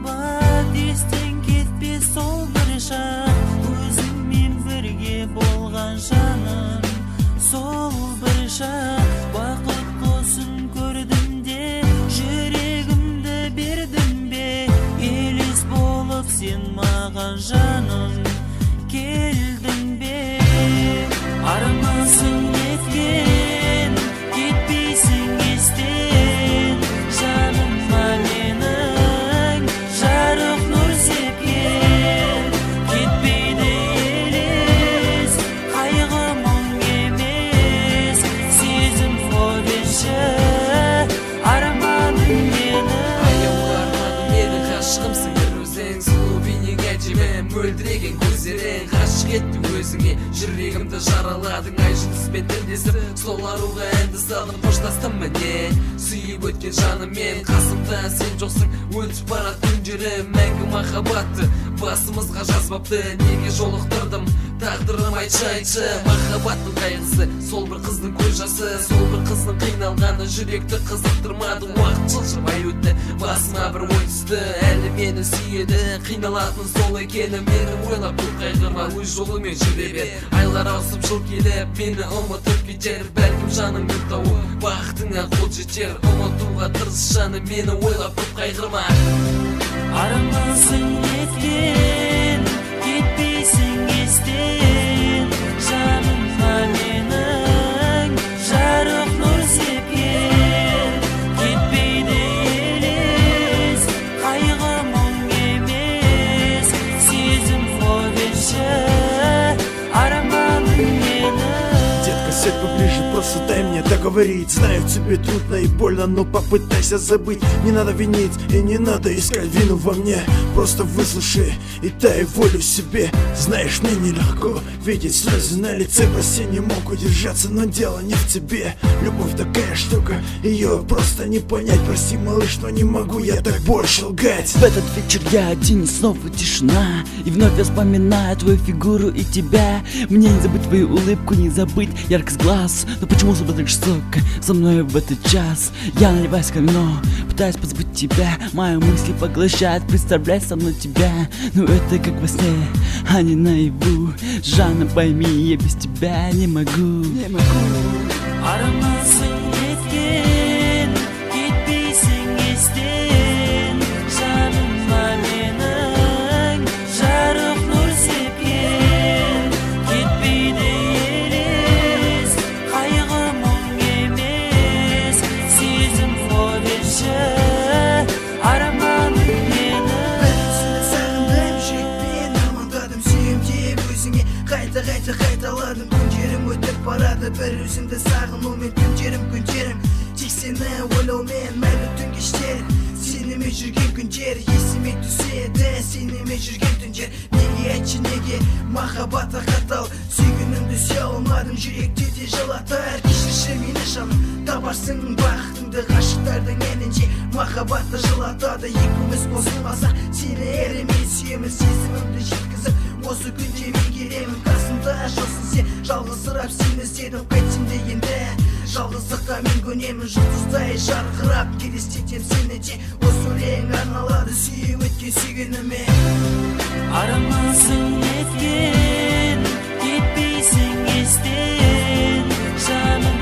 махаббат естен кетпес сол бір шақ, өзіңмен бірге болған жаным. Сол бір шақ бақыт қосын көрдім де, жүрегімді бердім бе, елес болып сен маған жаным келдің бе. Армансың неткен, кетпейсің естен, жаныма менің жарық нұр сепкен. Кетпейді елес, қайғы мұң емес, сезім қобезші арманым менің. Арманым менің, ғашығымсың өзің, сұлу бейнең әдемі, мөлдіреген көздерің, ғашық еттің өзіңе, жүрегімді жараладың. Ай жұлдызбен тілдесіп, сол аруға әнді салдым, қоштастым міне, сүйіп өткен жаныммен. Қасымда сен жоқсың, өтіп барат күндерім, мәңгі махаббатты басымызға жазбапты. Неге жолықтырдым, тағдырым айтшы, махаббаттың қайғысы, сол бір қыздың көз жасы, сол бір қыздың қиналғаны жүректі қызықтырмады. Уақыт жылжымай өтті, басыма бір ой түсті, әлі мені сүйеді, қиналатын сол екені. Мені ойлап көп қайғырма, өз жолымен жүре бер. Айлар ауысып жыл келіп, мені ұмытып кетер, бәлкім жаныңды тауып бақытыңа қол жетер. Ұмытуға тырыс жаным, мені ойлап көп қайғырма. Армансың неткен, кетпейсің естен, жаныма менің жарық нұр сепкен. Кетпейді елес, қайғы мұң емес, сезім қобезші арманым менің. Детка, сядь поближе, просто дай мне договорить. Знаю, тебе трудно и больно, но попытайся забыть. Не надо винить и не надо искать вину во мне. Просто выслушай и дай волю себе. Знаешь, мне нелегко видеть слезы на лице. Прости, не мог удержаться, но дело не в тебе. Любовь такая штука, ее просто не понять. Прости, малыш, но не могу я так больше лгать. В этот вечер я один, и снова тишина, и вновь я вспоминаю твою фигуру и тебя. Мне не забыть твою улыбку, не забыть яркость глаз. Но почему собой так жестоко со мной в этот час? Я наливаюсь ко вино, пытаюсь позабыть тебя. Мои мысли поглощают, представлять со мной тебя. Но это как во сне, а не наяву. Жанна, пойми, я без тебя не могу. Армансың неткен, кетпейсің естен, жаныма менің жарық нұр сепкен. Кетпейді елес, қайғы мұң емес, сезім қобезші арманым менің. Бәрімсіне сағындайым, жүрекпен армандадым, сүйем деп өзіңе қайталадым. Күндерім өтіп барады, бір өзіңді сағынумен. Күндерім тек сені ойлаумен, мәлі түн кештер, сенімен жүрген күндер есіме түседі, сенімен жүрген түндер. Неге айтшы, неге махаббатта қатал, сүйгенімді сүйе алмадым, жүректе де жылатар. Кешірші мені жаным, табарсың бақытыңды ғашықтардың әнінде. Махаббатты жылатады, екеуміз қосылмасақ, сені еремен сүйемін, сезімімді жеткізіп осы күнде мен келемін. Қасымда жоқсың сен, жалғызсырап сені іздедім, қайтсем де енді жалғыздыққа мен көнемін. Жұлдыздай жарқырап елестетем сені де, осы өлең арналады сүйіп өткен сүйгеніме. Армансың неткен, кетпейсің естен, жаным